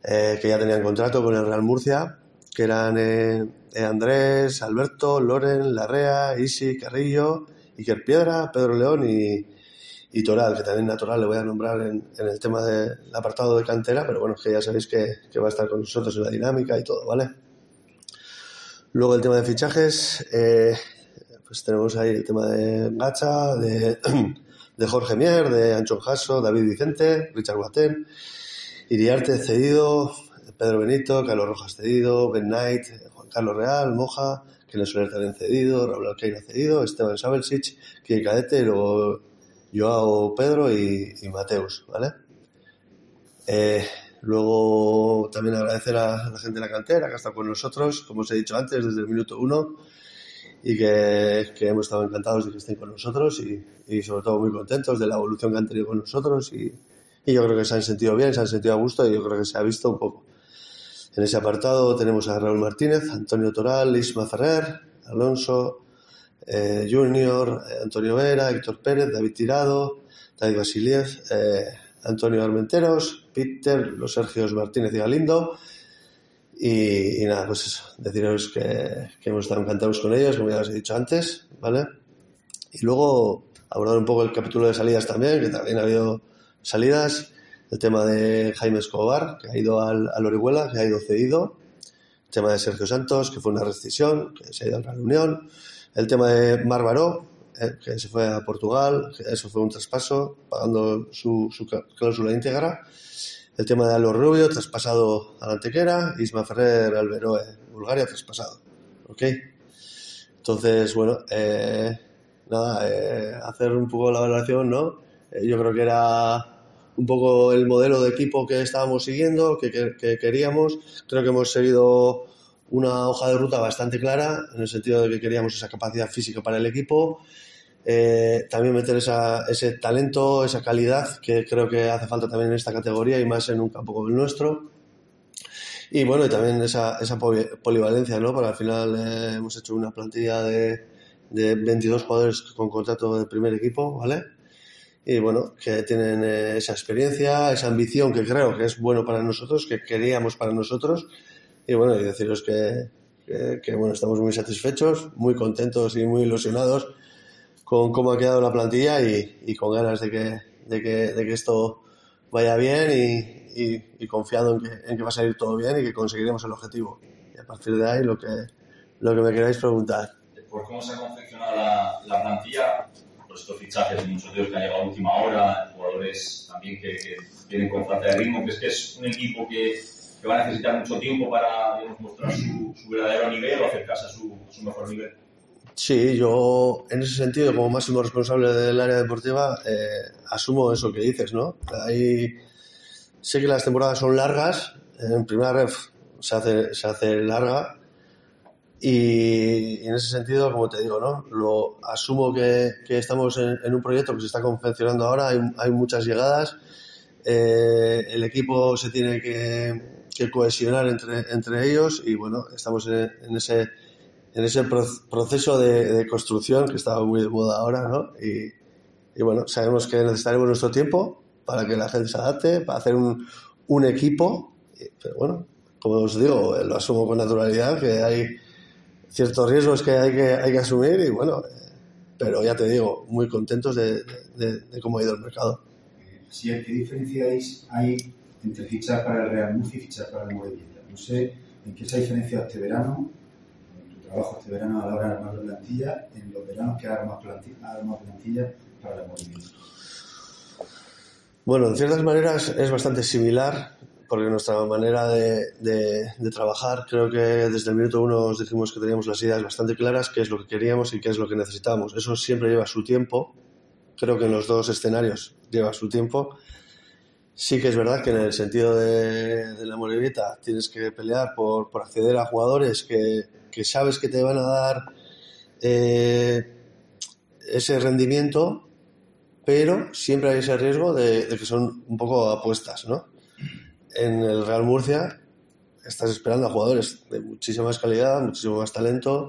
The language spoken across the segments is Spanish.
que ya tenían contrato con el Real Murcia, que eran Andrés, Alberto, Loren, Larrea, Isi, Carrillo, Iker Piedra, Pedro León y Toral, que también a Toral le voy a nombrar en el tema del apartado de cantera, pero bueno, que ya sabéis que va a estar con nosotros en la dinámica y todo, ¿vale? Luego el tema de fichajes, pues tenemos ahí el tema de Gacha, de Jorge Mier, de Anchón Jasso, David Vicente, Richard Guatén, Iriarte cedido, Pedro Benito, Carlos Rojas cedido, Ben Knight, Juan Carlos Real, Moja, Kenneth Soler también cedido, Raúl Alcaina cedido, Esteban Sabelsic, Kike Cadete y luego Joao Pedro y Mateus, ¿vale? Luego también agradecer a la gente de la cantera que ha estado con nosotros, como os he dicho antes, desde el minuto 1 y que hemos estado encantados de que estén con nosotros y sobre todo muy contentos de la evolución que han tenido con nosotros y yo creo que se han sentido bien, se han sentido a gusto y yo creo que se ha visto un poco. En ese apartado tenemos a Raúl Martínez, Antonio Toral, Isma Ferrer, Alonso, Junior, Antonio Vera, Héctor Pérez, David Tirado, David Basiliev, Antonio Armenteros, Peter, los Sergios Martínez y Galindo y nada, pues eso, deciros que hemos estado encantados con ellos, como ya os he dicho antes, ¿vale? Y luego abordar un poco el capítulo de salidas también, que también ha habido salidas, el tema de Jaime Escobar, que ha ido al Orihuela, que ha ido cedido, el tema de Sergio Santos, que fue una rescisión, que se ha ido a la reunión, el tema de Marc Baró, que se fue a Portugal, que eso fue un traspaso, pagando su cláusula íntegra, el tema de Alo Rubio, traspasado a la Antequera, Isma Ferrer al Veroe, Bulgaria, traspasado, ¿ok? Entonces, bueno, hacer un poco la valoración, ¿no? Yo creo que era un poco el modelo de equipo que estábamos siguiendo, que queríamos. Creo que hemos seguido una hoja de ruta bastante clara, en el sentido de que queríamos esa capacidad física para el equipo, también meter ese talento, esa calidad que creo que hace falta también en esta categoría y más en un campo como el nuestro. Y bueno, y también esa polivalencia, ¿no? Porque al final hemos hecho una plantilla de 22 jugadores con contrato de primer equipo, ¿vale? Y bueno, que tienen esa experiencia, esa ambición que creo que es bueno para nosotros, que queríamos para nosotros. Y bueno, y deciros que bueno, estamos muy satisfechos, muy contentos y muy ilusionados con cómo ha quedado la plantilla y con ganas de que esto vaya bien y confiado en que va a salir todo bien y que conseguiremos el objetivo. Y a partir de ahí lo que me queráis preguntar. Por cómo se ha confeccionado la plantilla, por estos fichajes, muchos de ellos que han llegado a última hora, jugadores también que vienen con falta de ritmo, ¿crees que es un equipo que va a necesitar mucho tiempo para, digamos, mostrar su verdadero nivel o acercarse a su mejor nivel? Sí, yo en ese sentido, como máximo responsable del área deportiva, asumo eso que dices, ¿no? Sé que las temporadas son largas, en primera ref se hace larga y en ese sentido, como te digo, ¿no? Lo asumo que estamos en un proyecto que se está confeccionando ahora, hay muchas llegadas, el equipo se tiene que cohesionar entre ellos y bueno, estamos en ese proceso de construcción que está muy de moda ahora, ¿no? Y bueno, sabemos que necesitaremos nuestro tiempo para que la gente se adapte, para hacer un equipo, pero bueno, como os digo, lo asumo con naturalidad, que hay ciertos riesgos que hay que asumir y bueno, pero ya te digo, muy contentos de cómo ha ido el mercado. Sí, ¿qué diferencia hay entre fichar para el Real Murcia y fichar para el Morevieta? No sé en qué se ha diferenciado este verano, en tu trabajo este verano a la hora de armar la plantilla, en los veranos que ha armado plantilla para el Morevieta. Bueno, en ciertas maneras es bastante similar, porque nuestra manera de trabajar, creo que desde el minuto 1 os dijimos que teníamos las ideas bastante claras, qué es lo que queríamos y qué es lo que necesitamos. Eso siempre lleva su tiempo, creo que en los dos escenarios lleva su tiempo. Sí que es verdad que en el sentido de la Morevieta tienes que pelear por acceder a jugadores que sabes que te van a dar ese rendimiento, pero siempre hay ese riesgo de que son un poco apuestas, ¿no? En el Real Murcia estás esperando a jugadores de muchísima más calidad, muchísimo más talento,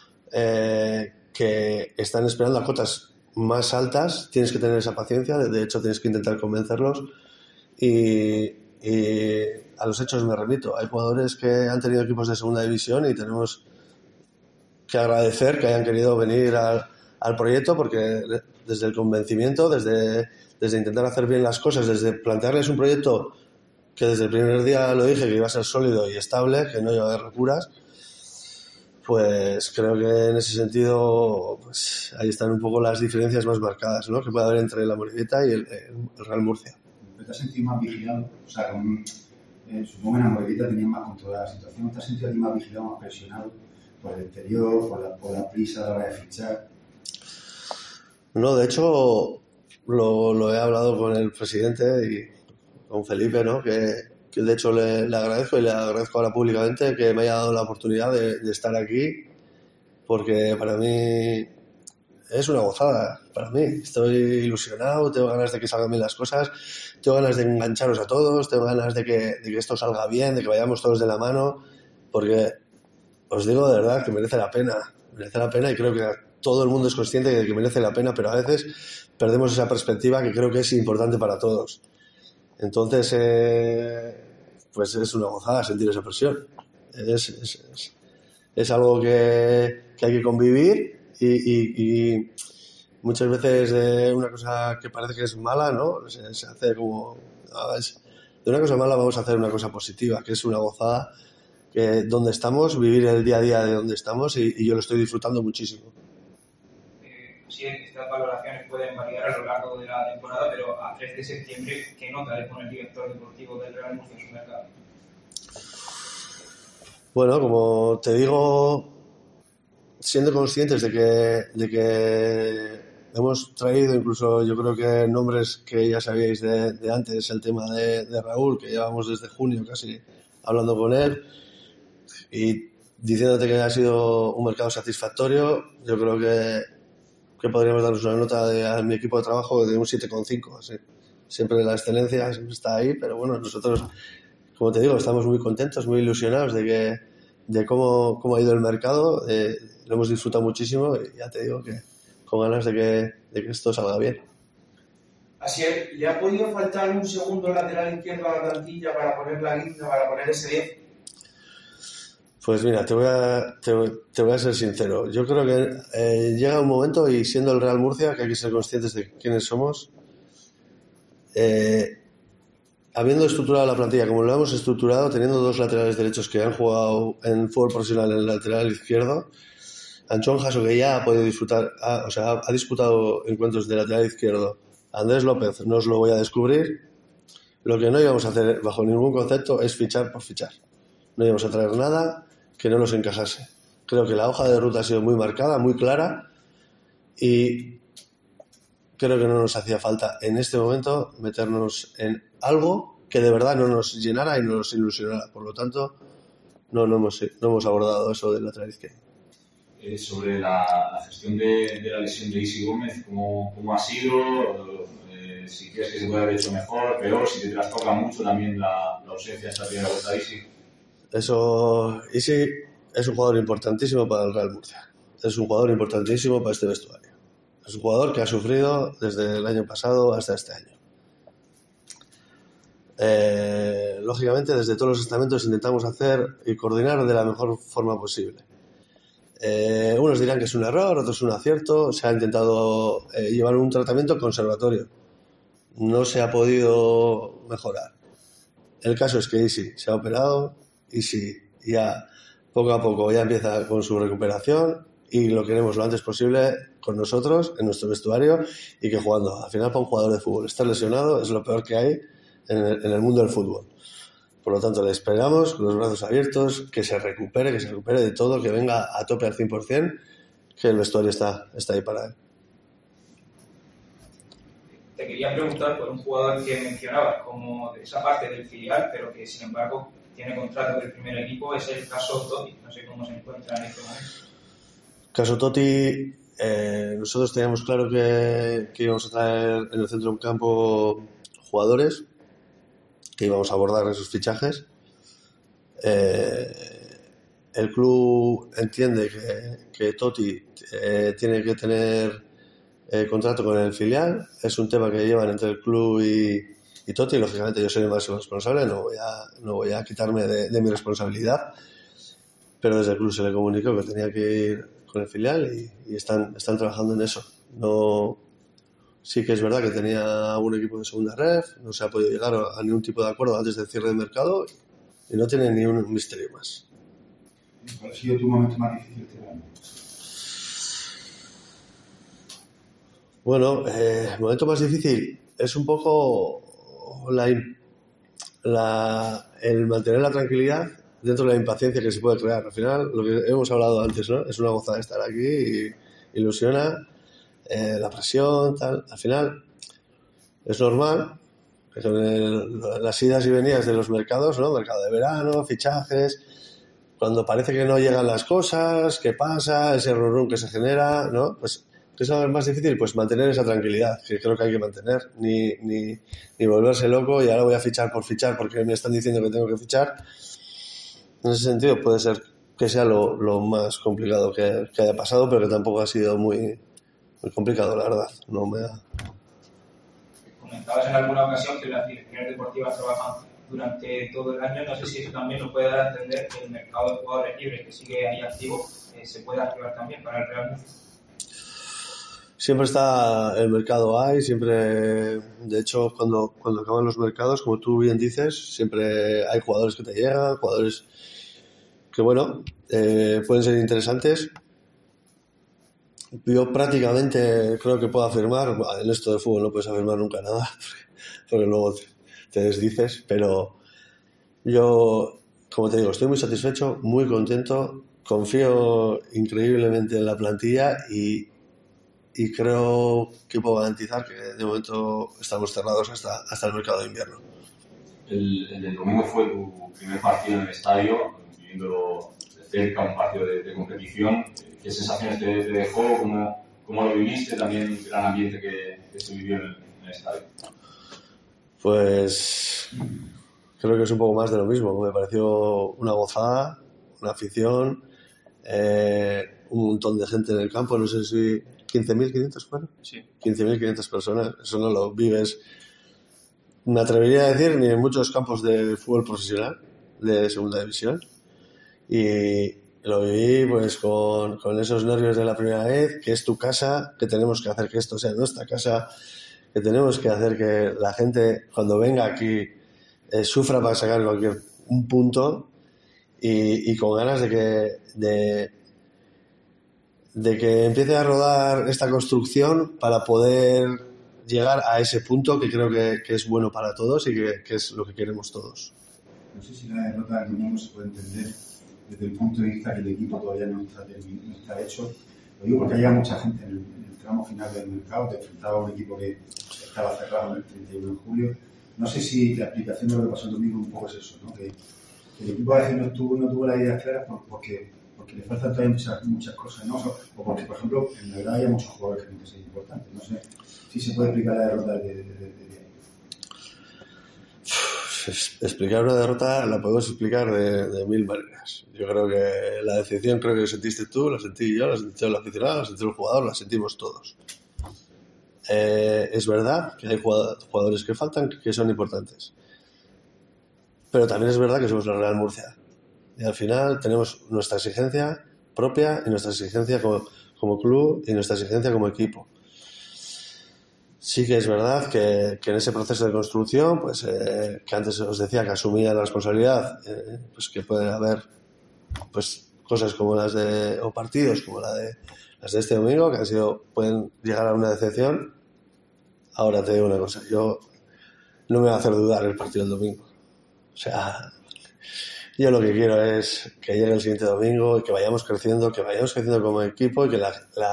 que están esperando a cotas más altas. Tienes que tener esa paciencia, de hecho tienes que intentar convencerlos y Y a los hechos me remito. Hay jugadores que han tenido equipos de segunda división y tenemos que agradecer que hayan querido venir al proyecto, porque desde el convencimiento, desde intentar hacer bien las cosas, desde plantearles un proyecto que desde el primer día lo dije que iba a ser sólido y estable, que no iba a haber locuras, pues creo que en ese sentido pues ahí están un poco las diferencias más marcadas, ¿no?, que puede haber entre la Morevieta y el Real Murcia. ¿Te has sentido más vigilado? O sea, supongo que en la Morevieta tenías más controlada la situación. ¿Te has sentido aquí más vigilado, más presionado por el exterior, por la prisa a la hora de fichar? No, de hecho lo he hablado con el presidente y con Felipe, ¿no?, que de hecho le agradezco, y le agradezco ahora públicamente que me haya dado la oportunidad de estar aquí, porque para mí es una gozada. Para mí, estoy ilusionado, tengo ganas de que salgan bien las cosas, tengo ganas de engancharos a todos, tengo ganas de que esto salga bien, de que vayamos todos de la mano, porque os digo de verdad que merece la pena, y creo que todo el mundo es consciente de que merece la pena, pero a veces perdemos esa perspectiva que creo que es importante para todos. Entonces, pues es una gozada sentir esa presión. Es algo que hay que convivir, y muchas veces una cosa que parece que es mala, ¿no?, se hace como... de una cosa mala vamos a hacer una cosa positiva, que es una gozada, que donde estamos, vivir el día a día de donde estamos, y yo lo estoy disfrutando muchísimo. Sí, estas valoraciones pueden variar a lo largo de la temporada, pero a 3 de septiembre, ¿qué nota le pone el director deportivo del Real Murcia en su mercado? Bueno, como te digo, siendo conscientes de que hemos traído, incluso yo creo que nombres que ya sabíais de antes, el tema de Raúl, que llevamos desde junio casi hablando con él, y diciéndote que ha sido un mercado satisfactorio, yo creo que podríamos darnos una nota a mi equipo de trabajo de un 7,5. Así. Siempre la excelencia siempre está ahí, pero bueno, nosotros, como te digo, estamos muy contentos, muy ilusionados de cómo ha ido el mercado, lo hemos disfrutado muchísimo, y ya te digo que con ganas de que esto salga bien. Así es, ¿le ha podido faltar un segundo lateral izquierdo a la plantilla para poner la guinda, para poner ese 10? Pues mira, te voy a ser sincero. Yo creo que llega un momento, y siendo el Real Murcia, que hay que ser conscientes de quiénes somos, habiendo estructurado la plantilla como lo hemos estructurado, teniendo 2 laterales derechos que han jugado en fútbol profesional en el lateral izquierdo, Anchón Jasso, que ya ha podido disfrutar, ha disputado encuentros de lateral izquierdo, Andrés López, no os lo voy a descubrir. Lo que no íbamos a hacer bajo ningún concepto es fichar por fichar. No íbamos a traer nada que no nos encajase. Creo que la hoja de ruta ha sido muy marcada, muy clara, y creo que no nos hacía falta en este momento meternos en algo que de verdad no nos llenara y no nos ilusionara. Por lo tanto, no hemos abordado eso del lateral izquierdo. Sobre la gestión de la lesión de Isi Gómez, ¿cómo ha sido? Si crees que se puede haber hecho mejor, peor, si te trastoca mucho también la ausencia de esa primera vuelta de Isi. Isi es un jugador importantísimo para el Real Murcia. Es un jugador importantísimo para este vestuario. Es un jugador que ha sufrido desde el año pasado hasta este año. Lógicamente, desde todos los estamentos intentamos hacer y coordinar de la mejor forma posible. Unos dirán que es un error, otros un acierto. Se ha intentado llevar un tratamiento conservatorio. No se ha podido mejorar. El caso es que Isi se ha operado, Isi ya poco a poco ya empieza con su recuperación, y lo queremos lo antes posible con nosotros, en nuestro vestuario, y que jugando. Al final, para un jugador de fútbol, estar lesionado es lo peor que hay en el mundo del fútbol. Por lo tanto, le esperamos con los brazos abiertos, que se recupere de todo, que venga a tope al 100%, que el vestuario está ahí para él. Te quería preguntar por un jugador que mencionabas como de esa parte del filial, pero que sin embargo tiene contrato del primer equipo, es el caso Totti. No sé cómo se encuentra en este momento. Caso Totti, nosotros teníamos claro que íbamos a traer en el centro del campo jugadores, que íbamos a abordar esos fichajes. El club entiende que Totti tiene que tener contrato con el filial. Es un tema que llevan entre el club y y Totti. Lógicamente yo soy el máximo responsable, no voy a quitarme de mi responsabilidad, pero desde el club se le comunicó que tenía que ir con el filial y están trabajando en eso. No, sí que es verdad que tenía un equipo de segunda ref, no se ha podido llegar a ningún tipo de acuerdo antes del cierre del mercado y no tiene ni un misterio más. ¿Cuál ha sido tu momento más difícil este año? Bueno, el momento más difícil es un poco el mantener la tranquilidad dentro de la impaciencia que se puede crear. Al final, lo que hemos hablado antes, ¿no? Es una gozada estar aquí y ilusiona, la presión, tal. Al final, es normal que con las idas y venidas de los mercados, ¿no? Mercado de verano, fichajes, cuando parece que no llegan las cosas, ¿qué pasa? Ese rum que se genera, ¿no? Pues, ¿qué es lo más difícil? Pues mantener esa tranquilidad, que creo que hay que mantener, ni volverse loco y ahora voy a fichar por fichar porque me están diciendo que tengo que fichar. En ese sentido puede ser que sea lo más complicado que haya pasado, pero que tampoco ha sido muy complicado, la verdad. No me ha... Comentabas en alguna ocasión que las direcciones deportivas trabajan durante todo el año. No sé si eso también nos puede dar a entender que el mercado de jugadores libres que sigue ahí activo se puede activar también para el Real Murcia. Siempre está el mercado ahí, siempre, de hecho, cuando acaban los mercados, como tú bien dices, siempre hay jugadores que te llegan, jugadores que, bueno, pueden ser interesantes. Yo prácticamente creo que puedo afirmar, en esto de fútbol no puedes afirmar nunca nada, porque luego te desdices, pero yo, como te digo, estoy muy satisfecho, muy contento, confío increíblemente en la plantilla y creo que puedo garantizar que de momento estamos cerrados hasta el mercado de invierno. El del domingo fue tu primer partido en el estadio, viviéndolo de cerca, un partido de competición. ¿Qué sensaciones te dejó? ¿Cómo lo viviste? También el gran ambiente que se vivió en el estadio. Pues creo que es un poco más de lo mismo. Me pareció una gozada, una afición, un montón de gente en el campo, no sé si 15.500 fueron. Sí. 15.500 personas, eso no lo vives, me atrevería a decir, ni en muchos campos de fútbol profesional de segunda división, y lo viví pues con esos nervios de la primera vez, que es tu casa, que tenemos que hacer que esto sea nuestra casa, que tenemos que hacer que la gente cuando venga aquí sufra para sacar un punto y con ganas de que empiece a rodar esta construcción para poder llegar a ese punto que creo que es bueno para todos y que es lo que queremos todos. No sé si la derrota del domingo se puede entender desde el punto de vista que el equipo todavía no está hecho. Lo digo porque había mucha gente en el tramo final del mercado, te enfrentaba a un equipo que estaba cerrado el 31 de julio. No sé si la explicación de lo que pasó el domingo un poco es eso, ¿no? Que el equipo a veces no tuvo las ideas claras porque le faltan todavía muchas cosas, ¿no? O porque, por ejemplo, en la verdad hay muchos jugadores que tienen que ser importantes. No sé si se puede explicar la derrota de ahí. Explicar una derrota la podemos explicar de mil maneras. Yo creo que la decepción creo que sentiste tú, la sentí yo, la sentí el aficionado, la sentí el jugador, la sentimos todos. Es verdad que hay jugadores que faltan, que son importantes. Pero también es verdad que somos la Real Murcia. Y al final tenemos nuestra exigencia propia y nuestra exigencia como club y nuestra exigencia como equipo. Sí que es verdad que en ese proceso de construcción, pues que antes os decía que asumía la responsabilidad, pues que pueden haber pues cosas como o partidos como las de este domingo, que pueden llegar a una decepción. Ahora te digo una cosa, yo no me voy a hacer dudar el partido del domingo. O sea, yo lo que quiero es que llegue el siguiente domingo y que vayamos creciendo como equipo y que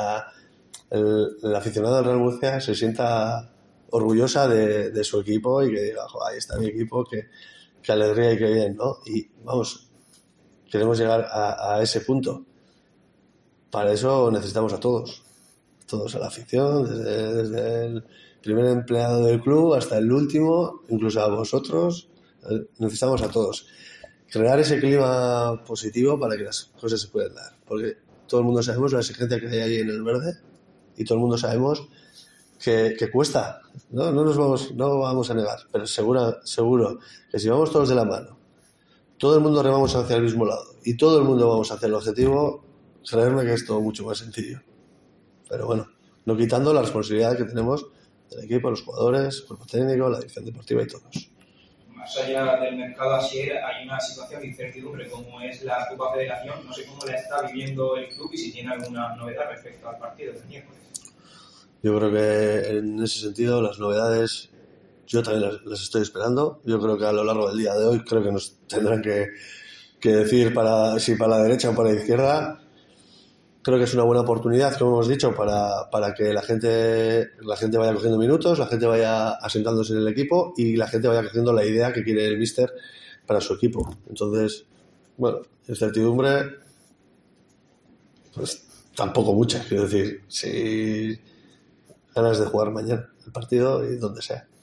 el aficionado del Real Murcia se sienta orgullosa de su equipo y que diga, ahí está mi equipo, que alegría y que bien, ¿no? Y vamos, queremos llegar a ese punto. Para eso necesitamos a todos a la afición, desde el primer empleado del club hasta el último, incluso a vosotros, necesitamos a todos. Crear ese clima positivo para que las cosas se puedan dar, porque todo el mundo sabemos la exigencia que hay ahí en el verde y todo el mundo sabemos que cuesta, no vamos a negar, pero seguro que si vamos todos de la mano, todo el mundo remamos hacia el mismo lado y todo el mundo vamos hacia el objetivo, creerme que es todo mucho más sencillo. Pero bueno, no quitando la responsabilidad que tenemos del equipo, los jugadores, el cuerpo técnico, la dirección deportiva y todos. Más allá del mercado Asier, hay una situación de incertidumbre como es la Copa Federación. No sé cómo la está viviendo el club y si tiene alguna novedad respecto al partido del miércoles. Yo creo que en ese sentido las novedades yo también las estoy esperando. Yo creo que a lo largo del día de hoy creo que nos tendrán que decir si para la derecha o para la izquierda. Creo que es una buena oportunidad, como hemos dicho, para que la gente vaya cogiendo minutos, la gente vaya asentándose en el equipo y la gente vaya cogiendo la idea que quiere el míster para su equipo. Entonces, bueno, incertidumbre, pues tampoco mucha. Quiero decir, si ganas de jugar mañana el partido y donde sea.